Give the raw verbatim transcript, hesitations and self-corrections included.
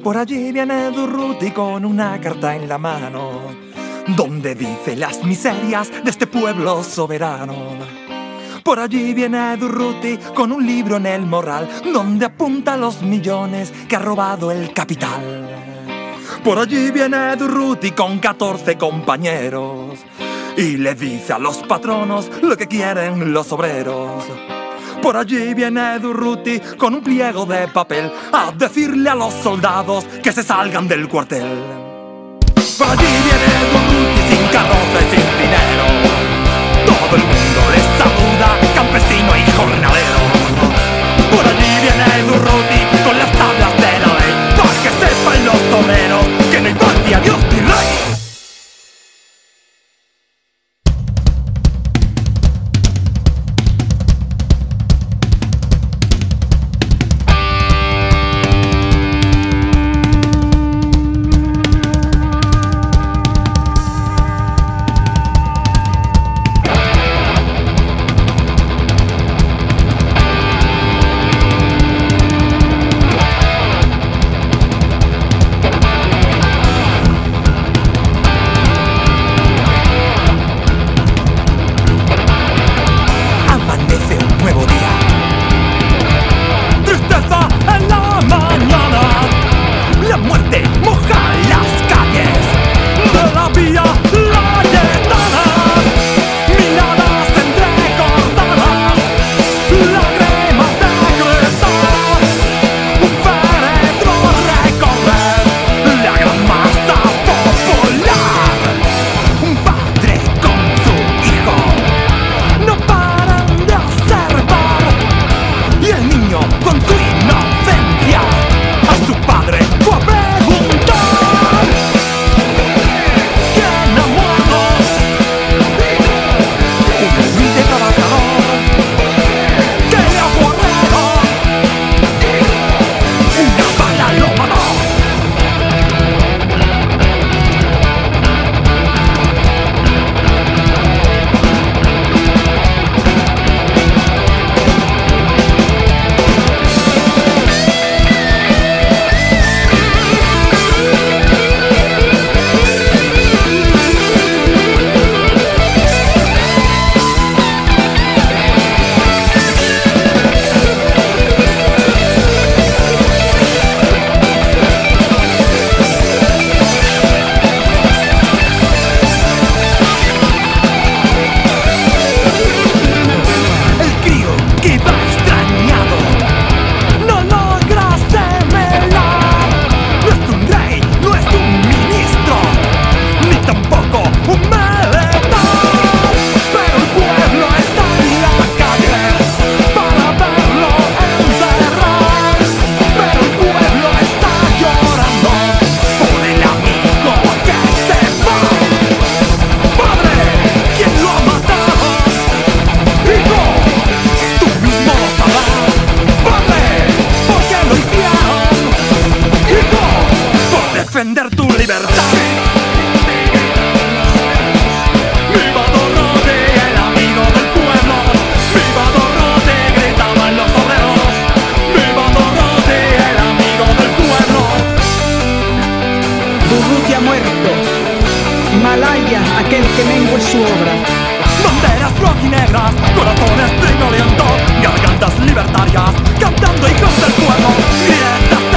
Por allí viene Durruti con una carta en la mano, donde dice las miserias de este pueblo soberano. Por allí viene Durruti con un libro en el morral, donde apunta los millones que ha robado el capital. Por allí viene Durruti con catorce compañeros y le dice a los patronos lo que quieren los obreros. Por allí viene Durruti con un pliego de papel a decirle a los soldados que se salgan del cuartel. Por allí viene Durruti sin carroza y sin dinero. Todo el mundo les saluda, campesino y jornalero. Por allí viene Durruti con las tablas de la ley, para que sepan los toreros que no hay patria, Dios ni rey. Defender tu libertad. ¡Viva Durruti, el amigo del pueblo! ¡Viva Durruti, gritaban los obreros! ¡Viva Durruti, el amigo del pueblo! Durruti ha muerto. Malaya, aquel que mengue su obra. Banderas rojinegras, corazones trinolientos, gargantas libertarias, cantando hijos del pueblo, grietas